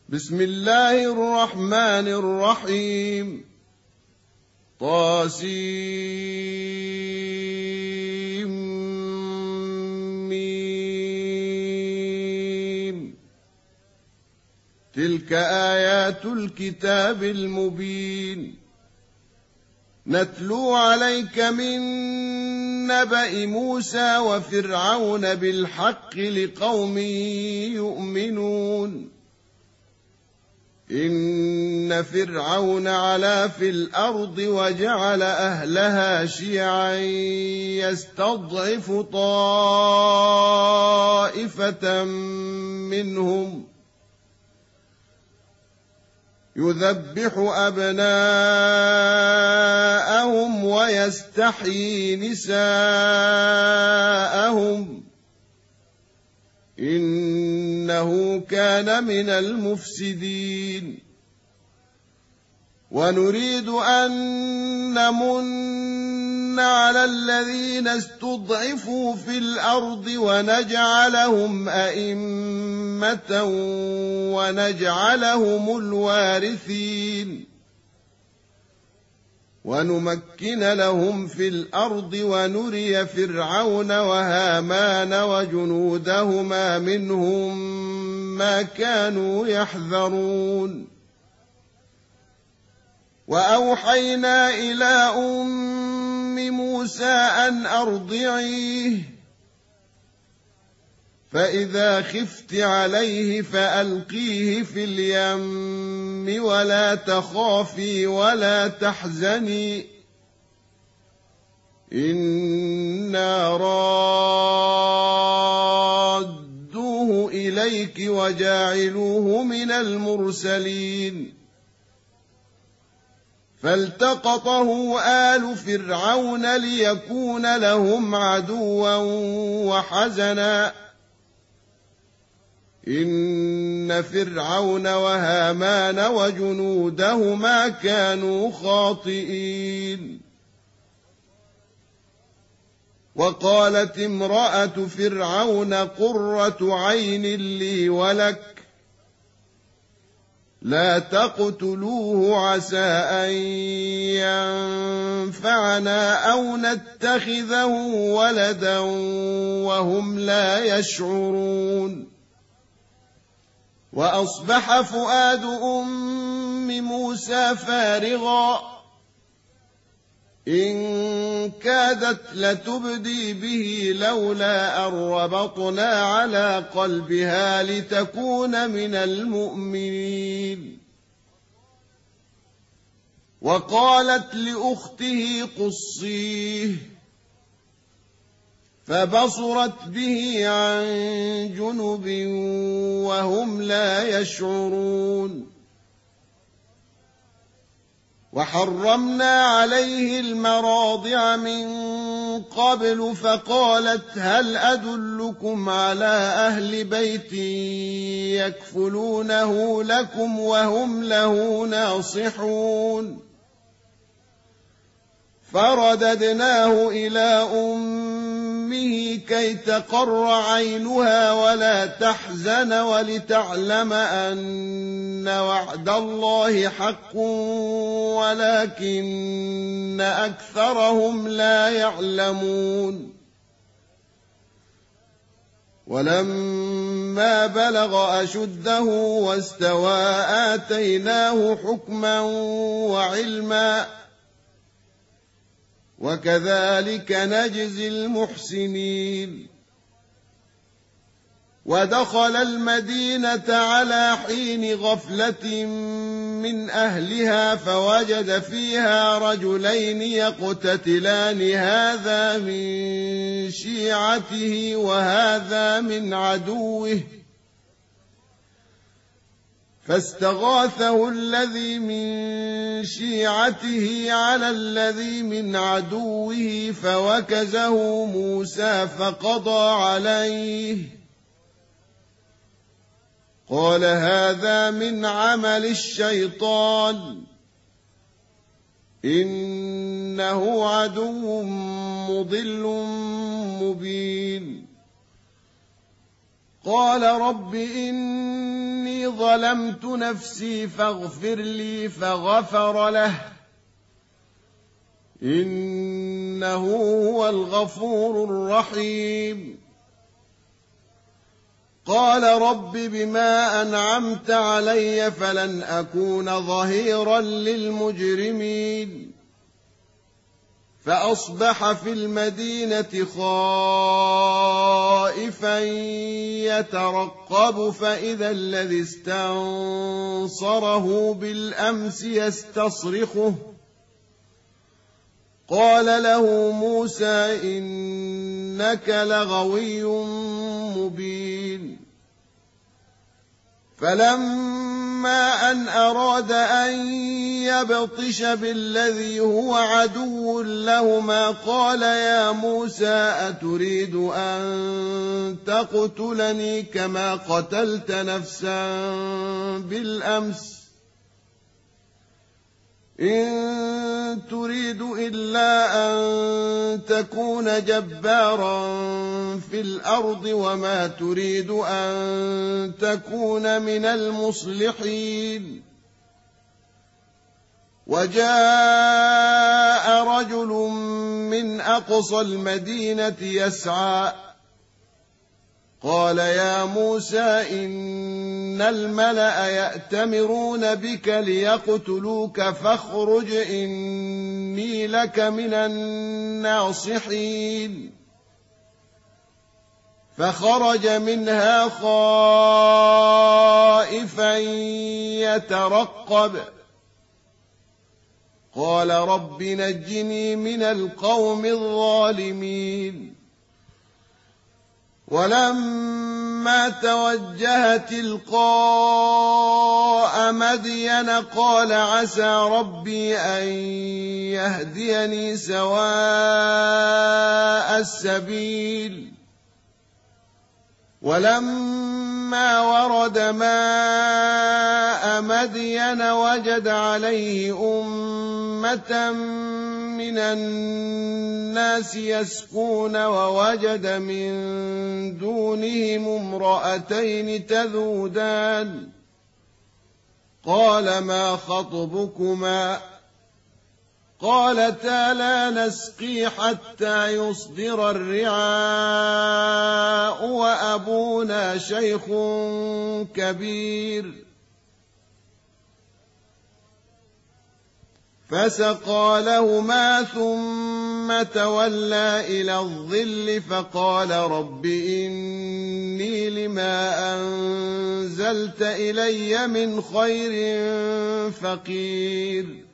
بسم الله الرحمن الرحيم طاسيم تلك آيات الكتاب المبين نتلو عليك من نبأ موسى وفرعون بالحق لقوم يؤمنون إن فرعون علا في الأرض وجعل أهلها شيعا يستضعف طائفة منهم يذبح أبناءهم ويستحيي نساءهم إنه كان من المفسدين ونريد أن نمن على الذين استضعفوا في الأرض ونجعلهم أئمة ونجعلهم الوارثين ونمكن لهم في الأرض ونري فرعون وهامان وجنودهما منهم ما كانوا يحذرون وأوحينا إلى أم موسى أن أرضعيه فإذا خفت عليه فألقيه في اليم ولا تخافي ولا تحزني إنا رادوه إليك وجاعلوه من المرسلين فالتقطه آل فرعون ليكون لهم عدوا وحزنا إن فرعون وهامان وجنودهما كانوا خاطئين وقالت امرأة فرعون قرة عين لي ولك لا تقتلوه عسى أن ينفعنا أو نتخذه ولدا وهم لا يشعرون وأصبح فؤاد أم موسى فارغا إن كادت لتبدي به لولا أن ربطنا على قلبها لتكون من المؤمنين وقالت لأخته قصيه فبصرت به عن جنب وهم لا يشعرون وحرمنا عليه المراضع من قبل فقالت هل أدلكم على أهل بيت يكفلونه لكم وهم له ناصحون فرددناه إلى أمه كي تقر عينها ولا تحزن ولتعلم أن وعد الله حق ولكن أكثرهم لا يعلمون ولما بلغ أشده واستوى آتيناه حكما وعلما وكذلك نجزي المحسنين ودخل المدينة على حين غفلة من أهلها فوجد فيها رجلين يقتتلان هذا من شيعته وهذا من عدوه فاستغاثه الذي من شيعته على الذي من عدوه فوكزه موسى فقضى عليه قال هذا من عمل الشيطان إنه عدو مضل مبين قال رب إني ظلمت نفسي فاغفر لي فغفر له إنه هو الغفور الرحيم قال رب بما أنعمت علي فلن أكون ظهيرا للمجرمين فأصبح في المدينة خائفا يترقب فإذا الذي استنصره بالأمس يستصرخه قال له موسى إنك لغوي مبين فلما أن أراد أن يبطش بالذي هو عدو لهما قال يا موسى أتريد أن تقتلني كما قتلت نفسا بالأمس إن تريد إلا أن تكون جبارا في الأرض وما تريد أن تكون من المصلحين وجاء رجل من أقصى المدينة يسعى قال يا موسى إن الملأ يأتمرون بك ليقتلوك فاخرج إني لك من الناصحين فخرج منها خائفا يترقب قال رب نجني من القوم الظالمين ولما توجه تلقاء مدين قال عسى ربي أن يهديني سواء السبيل ولما ورد ماء مدين وجد عليه أمة من الناس يسقون ووجد من دونهم امرأتين تذودان قال ما خطبكما قالتا لا نسقي حتى يصدر الرعاء وأبونا شيخ كبير فسقى لهما ثم تولى إلى الظل فقال رب إني لما أنزلت إلي من خير فقير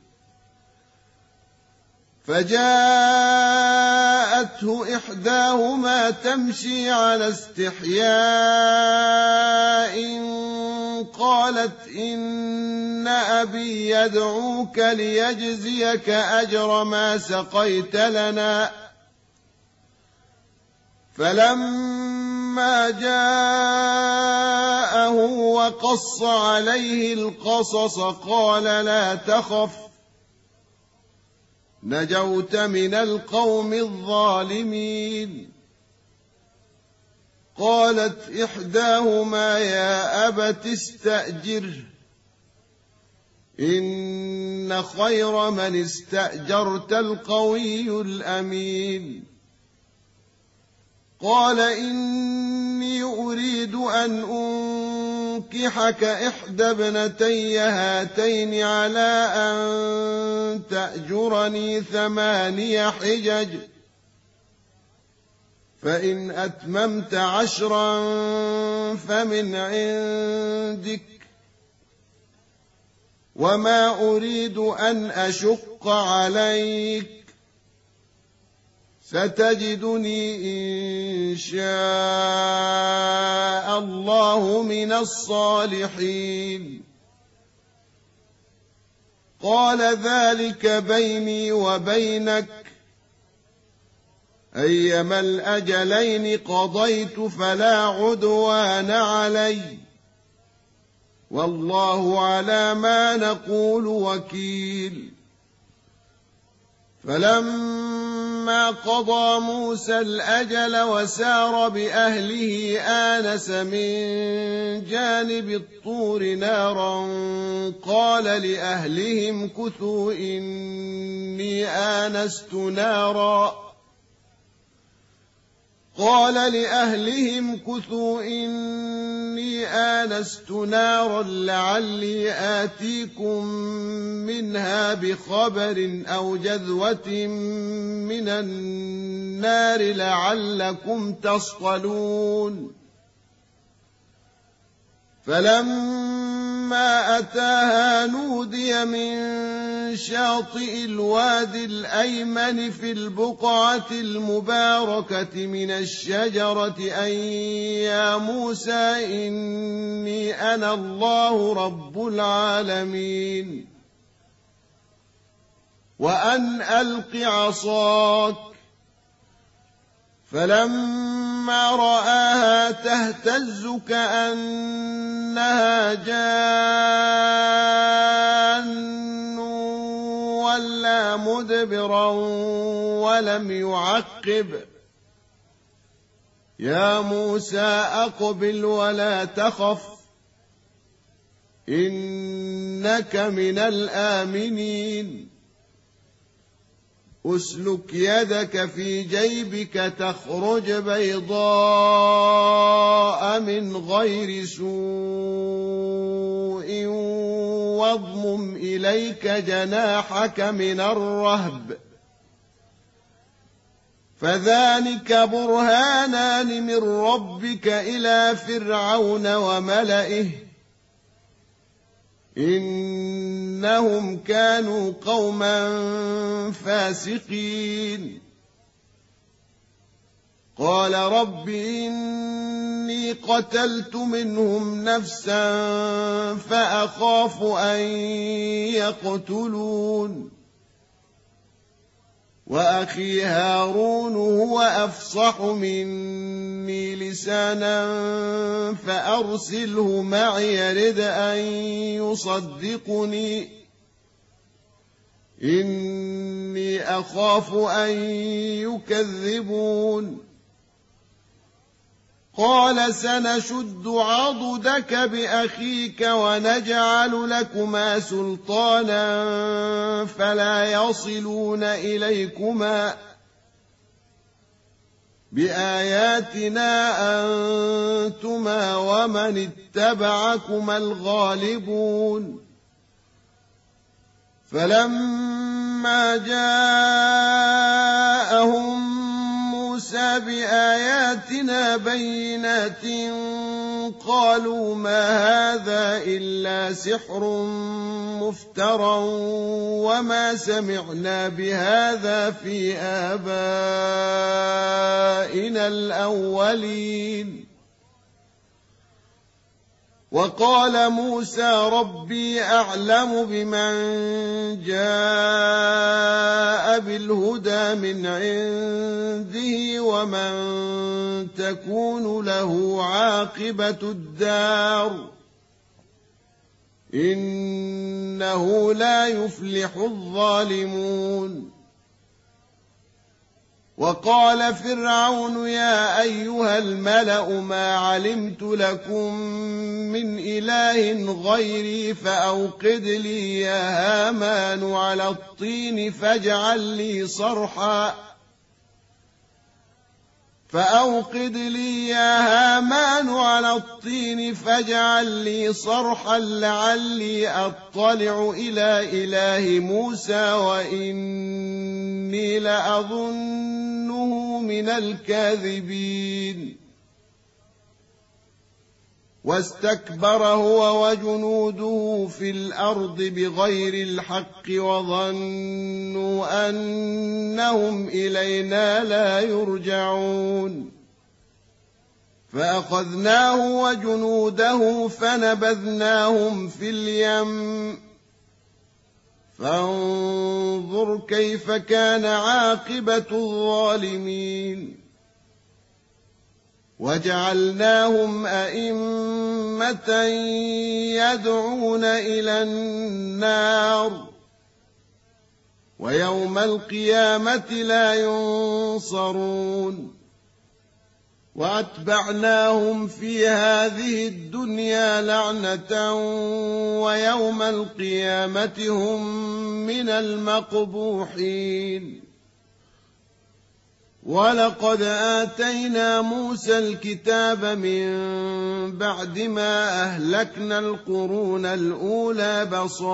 فجاءته إحداهما تمشي على استحياء قالت إن أبي يدعوك ليجزيك أجر ما سقيت لنا فلما جاءه وقص عليه القصص قال لا تخف نجوت من القوم الظالمين قالت إحداهما يا أبت استأجره إن خير من استأجرت القوي الأمين قال إني أريد أن أنكحك إحدى ابنتي هاتين على أن تأجرني 8 حجج فإن أتممت 10 فمن عندك وما أريد أن أشق عليك ستجدني إن شاء الله من الصالحين قال ذلك بيني وبينك أيما الأجلين قضيت فلا عدوان علي والله على ما نقول وكيل فلما فلما قضى موسى الأجل وسار بأهله آنس من جانب الطور نارا قال لأهلهم كثوا إني آنست نارا لعلي آتيكم منها بخبر أو جذوة من النار لعلكم تصطلون فلما أتاها نودي من شاطئ الوادي الأيمن في البقعة المباركة من الشجرة أن يا موسى إني أنا الله رب العالمين وأن ألق عصاك فلما رآها تهتز كأنها جان ولا مدبرا ولم يعقب يا موسى أقبل ولا تخف إنك من الآمنين أسلك يدك في جيبك تخرج بيضاء من غير سوء واضمم إليك جناحك من الرهب فذلك برهانان من ربك إلى فرعون وملئه إنهم كانوا قوما فاسقين قال رب إني قتلت منهم نفسا فأخاف أن يقتلون وأخي هارون هو أفصح مني لسانا فأرسله معي يرد أن يصدقني إني أخاف أن يكذبون قال سنشد عضدك بأخيك ونجعل لكما سلطانا فلا يصلون إليكما بآياتنا أنتما ومن اتبعكما الغالبون فلما جاءهم موسى بآياتنا بينات قالوا ما هذا إلا سحر مفترى وما سمعنا بهذا في آبائنا الأولين وقال موسى ربي أعلم بمن جاء بالهدى من عنده ومن تكون له عاقبة الدار إنه لا يفلح الظالمون وقال فرعون يا أيها الملأ ما علمت لكم من إله غيري فأوقد لي يا هامان على الطين فاجعل لي صرحا لعلي أطلع إلى إله موسى وإني لأظنه من الكاذبين واستكبر هو وجنوده في الأرض بغير الحق وظنوا أنهم إلينا لا يرجعون فأخذناه وجنوده فنبذناهم في اليم فانظر كيف كان عاقبة الظالمين وجعلناهم أئمة يدعون إلى النار ويوم القيامة لا ينصرون وأتبعناهم في هذه الدنيا لعنة ويوم القيامة هم من المقبوحين ولقد آتينا موسى الكتاب من بعد ما أهلكنا القرون الأولى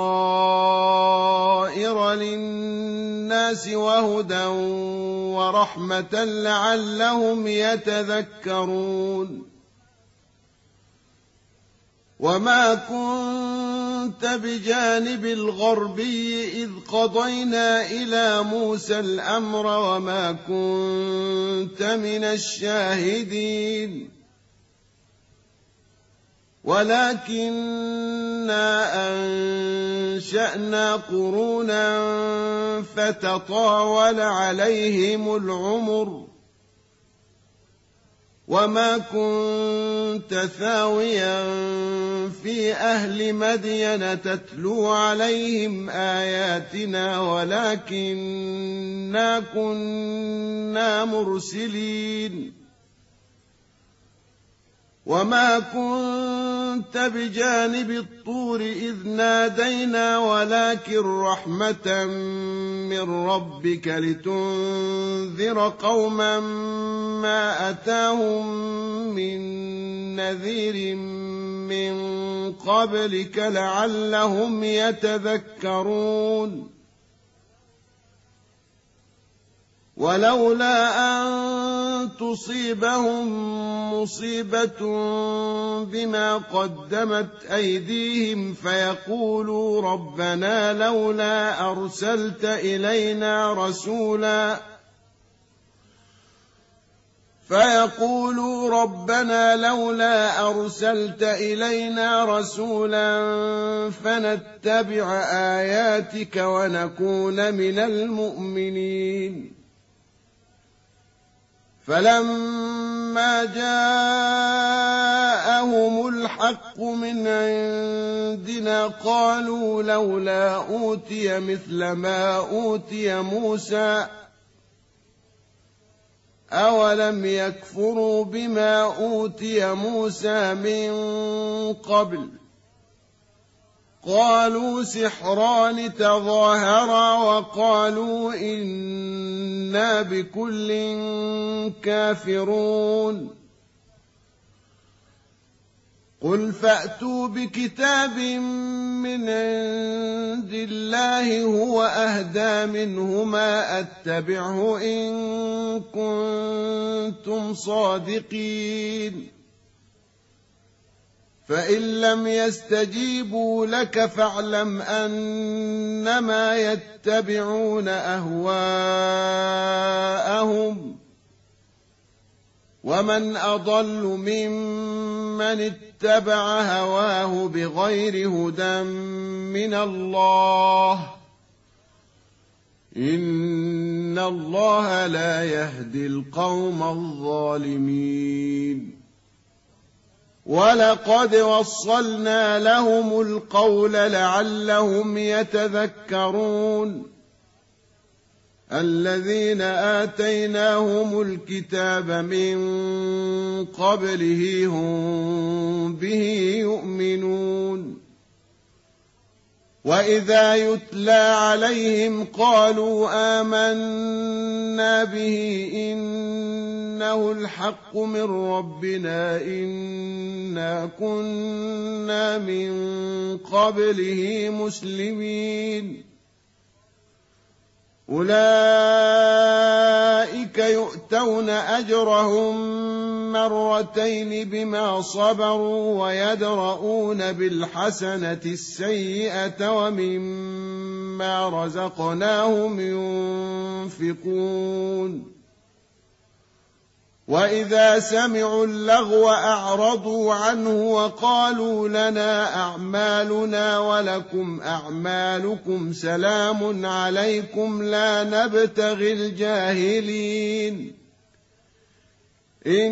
بصائر للناس وهدى ورحمة لعلهم يتذكرون وما كنت بجانب الغربي إذ قضينا إلى موسى الأمر وما كنت من الشاهدين ولكننا أنشأنا قرونا فتطاول عليهم العمر وما كنت ثاويا في أهل مدين تتلو عليهم آياتنا ولكننا كنا مرسلين وما كنت بجانب الطور إذ نادينا ولكن رحمة من ربك لتنذر قوما ما أتاهم من نذير من قبلك لعلهم يتذكرون ولولا أن تصيبهم مصيبة بما قدمت أيديهم فيقولوا ربنا لولا أرسلت إلينا رسولا فنتبع آياتك ونكون من المؤمنين فلما جاءهم الحق من عندنا قالوا لولا أوتي مثل ما أوتي موسى أولم يكفروا بما أوتي موسى من قبل قالوا سحران تظاهرا وقالوا إنا بكل كافرون قل فأتوا بكتاب من عند الله هو أهدى منهما أتبعه إن كنتم صادقين فإن لم يستجيبوا لك فاعلم أنما يتبعون أهواءهم ومن أضل ممن اتبع هواه بغير هدى من الله إن الله لا يهدي القوم الظالمين ولقد وصلنا لهم القول لعلهم يتذكرون الذين آتيناهم الكتاب من قبله هم به يؤمنون وإذا يتلى عليهم قالوا آمنا به إنه الحق من ربنا إنا كنا من قبله مسلمين أولئك يؤتون أجرهم مرتين بما صبروا ويدرؤون بالحسنة السيئة ومما رزقناهم ينفقون وإذا سمعوا اللغو أعرضوا عنه وقالوا لنا أعمالنا ولكم أعمالكم سلام عليكم لا نبتغي الجاهلين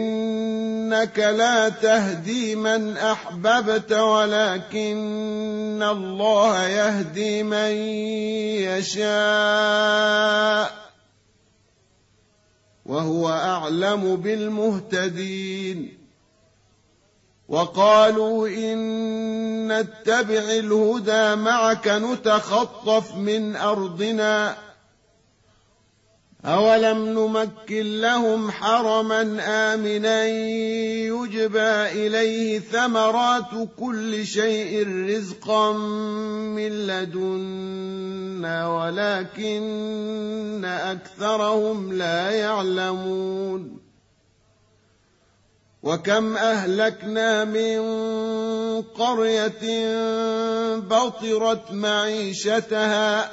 إنك لا تهدي من أحببت ولكن إن الله يهدي من يشاء وهو أعلم بالمهتدين. وقالوا إن نتبع الهدى معك نتخطف من أرضنا أولم نمكن لهم حرما آمنا يجبى إليه ثمرات كل شيء رزقا من لدنا ولكن أكثرهم لا يعلمون. وكم أهلكنا من قرية بطرت معيشتها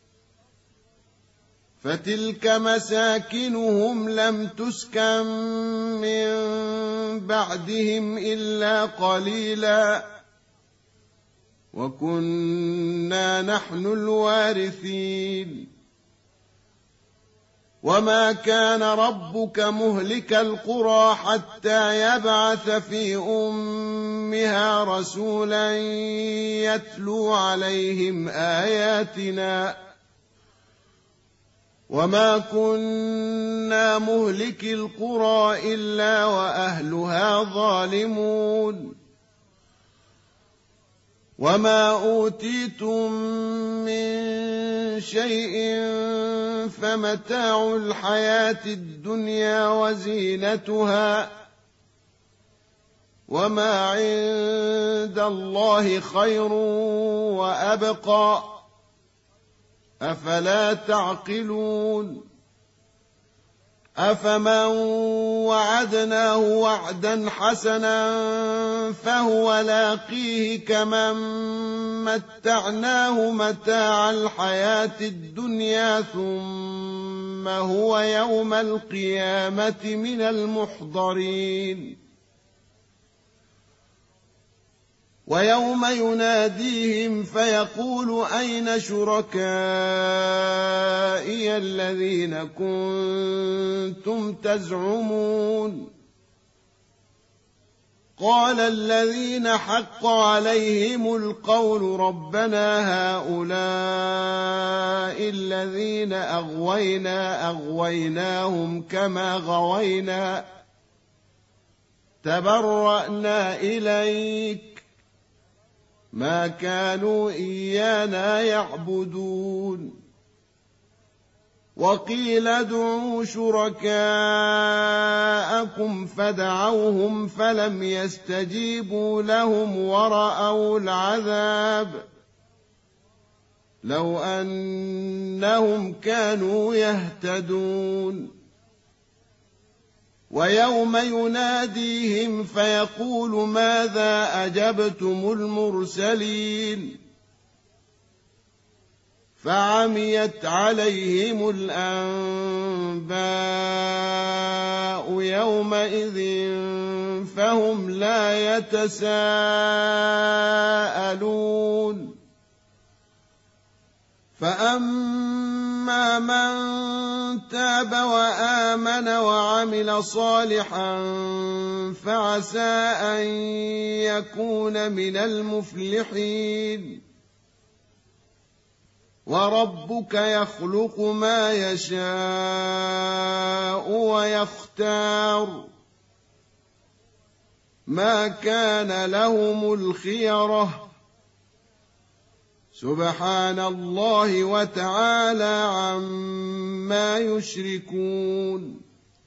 فتلك مساكنهم لم تسكن من بعدهم إلا قليلا وكنا نحن الوارثين. وما كان ربك مهلك القرى حتى يبعث في أمها رسولا يتلو عليهم آياتنا وما كنا مهلك القرى إلا وأهلها ظالمون. وما أوتيتم من شيء فمتاع الحياة الدنيا وزينتها وما عند الله خير وأبقى أفلا تعقلون. أفمن وعدناه وعدا حسنا فهو لاقيه كمن متعناه متاع الحياة الدنيا ثم هو يوم القيامة من المحضرين. ويوم يناديهم فيقول أين شركائي الذين كنتم تزعمون قال الذين حق عليهم القول ربنا هؤلاء الذين أغويناهم كما غوينا تبرأنا إليك ما كانوا إيانا يعبدون. وقيل ادعوا شركاءكم فدعوهم فلم يستجيبوا لهم ورأوا العذاب لو أنهم كانوا يهتدون. ويوم يناديهم فيقول ماذا أجبتم المرسلين فعميت عليهم الأنباء يومئذ فهم لا يتساءلون. فأما من تاب وآمن وعمل صالحا فعسى أن يكون من المفلحين. وربك يخلق ما يشاء ويختار ما كان لهم الخيرة سبحان الله وتعالى عما يشركون.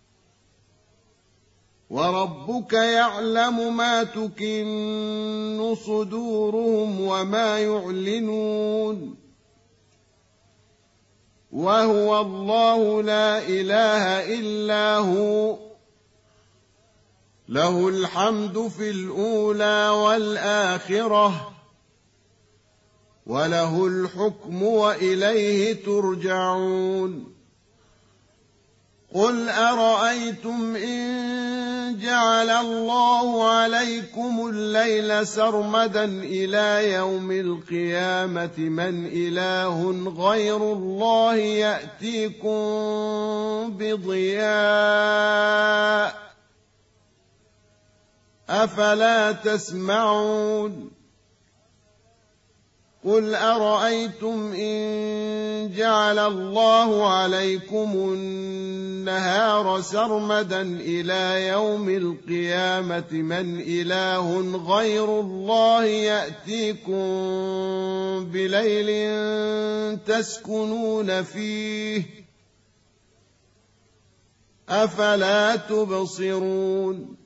وربك يعلم ما تكن صدورهم وما يعلنون وهو الله لا إله إلا هو له الحمد في الأولى والآخرة وله الحكم وإليه ترجعون. قل أرأيتم إن جعل الله عليكم الليل سرمدا إلى يوم القيامة من إله غير الله يأتيكم بضياء أفلا تسمعون. قل أرأيتم إن جعل الله عليكم النهار سرمدا إلى يوم القيامة من إله غير الله يأتيكم بليل تسكنون فيه أفلا تبصرون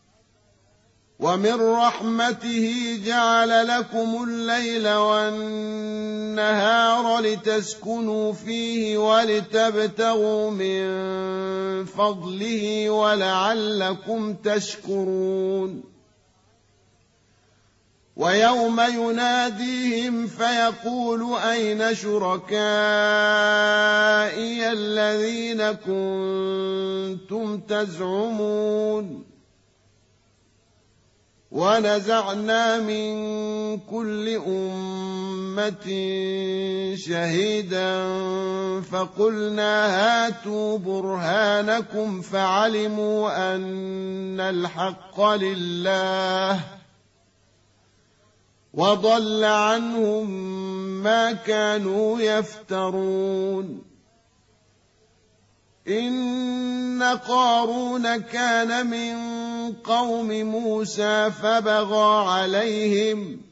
ومن رحمته جعل لكم الليل والنهار لتسكنوا فيه ولتبتغوا من فضله ولعلكم تشكرون ويوم يناديهم فيقول أين شركائي الذين كنتم تزعمون ونزعنا من كل أمة شهيدا فقلنا هاتوا برهانكم فعلموا أن الحق لله وضل عنهم ما كانوا يفترون إن قارون كان من قوم موسى فبغى عليهم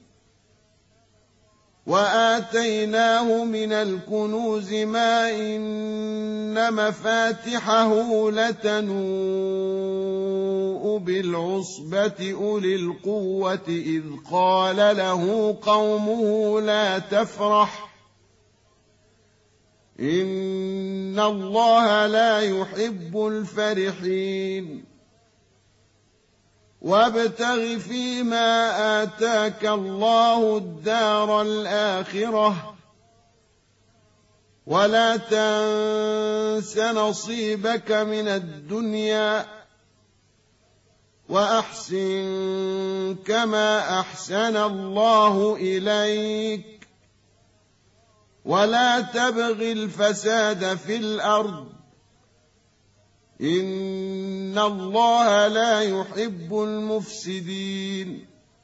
وآتيناه من الكنوز ما إن مفاتحه لتنوء بالعصبة أولي القوة إذ قال له قومه لا تفرح إن الله لا يحب الفرحين وابتغ فيما آتاك الله الدار الآخرة ولا تنس نصيبك من الدنيا وأحسن كما أحسن الله إليك ولا تبغ الفساد في الأرض إن الله لا يحب المفسدين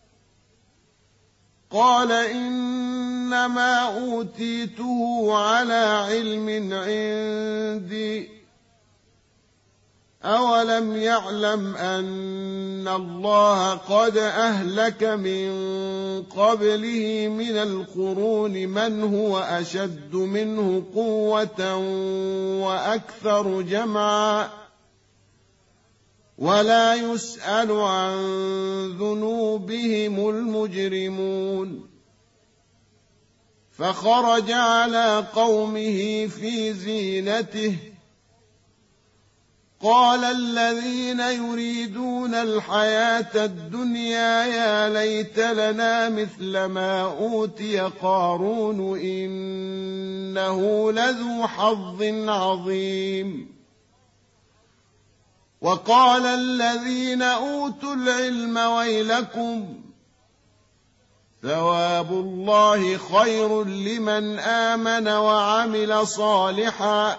قال إنما أوتيته على علم عندي أولم يعلم أن الله قد أهلك من قبله من القرون من هو أشد منه قوة وأكثر جمعا ولا يسأل عن ذنوبهم المجرمون فخرج على قومه في زينته قال الذين يريدون الحياة الدنيا يا ليت لنا مثل ما أوتي قارون إنه لذو حظ عظيم وقال الذين أوتوا العلم ويلكم ثواب الله خير لمن آمن وعمل صالحا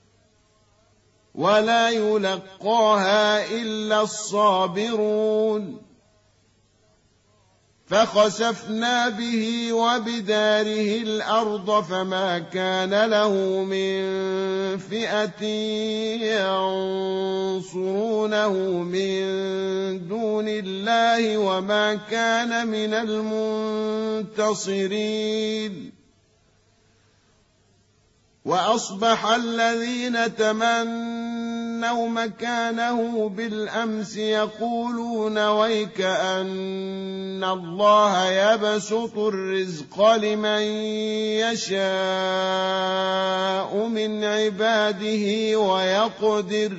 ولا يلقاها إلا الصابرون فخسفنا به وبداره الأرض فما كان له من فئة ينصرونه من دون الله وما كان من المنتصرين وأصبح الذين تمنوا مكانه بالأمس يقولون ويك أن الله يبسط الرزق لمن يشاء من عباده ويقدر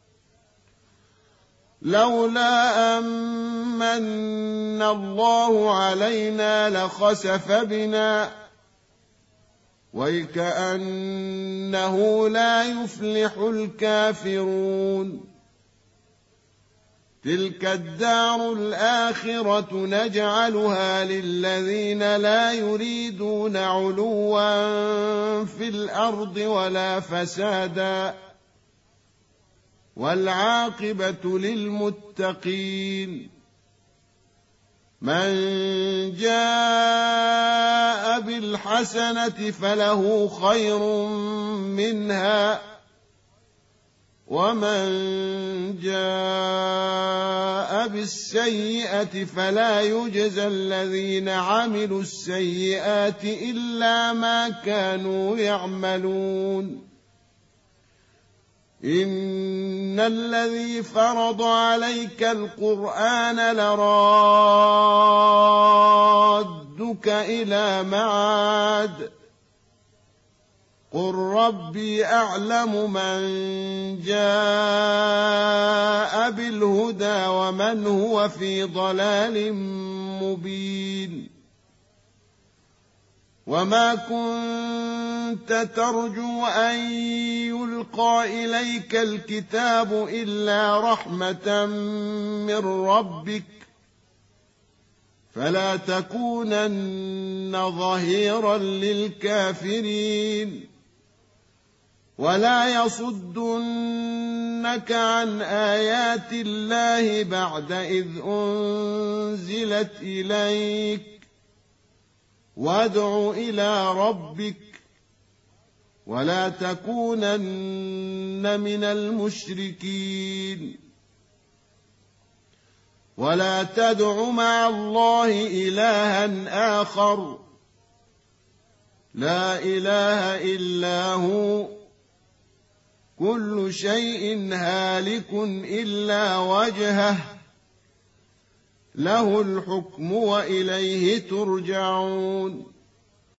لولا أمن الله علينا لخسف بنا ويكأنه لا يفلح الكافرون تلك الدار الآخرة نجعلها للذين لا يريدون علوا في الأرض ولا فسادا والعاقبة للمتقين من جاء بالحسنة فله خير منها ومن جاء بالسيئة فلا يجزى الذين عملوا السيئات إلا ما كانوا يعملون إن الذي فرض عليك القرآن لرادك إلى معاد قل ربي أعلم من جاء بالهدى ومن هو في ضلال مبين وما كنت ترجو أن يلقى إليك الكتاب إلا رحمة من ربك فلا تكونن ظهيرا للكافرين ولا يصدنك عن آيات الله بعد إذ أنزلت إليك وادع إلى ربك ولا تكونن من المشركين ولا تدع مع الله إلها آخر لا إله إلا هو كل شيء هالك إلا وجهه له الحكم وإليه ترجعون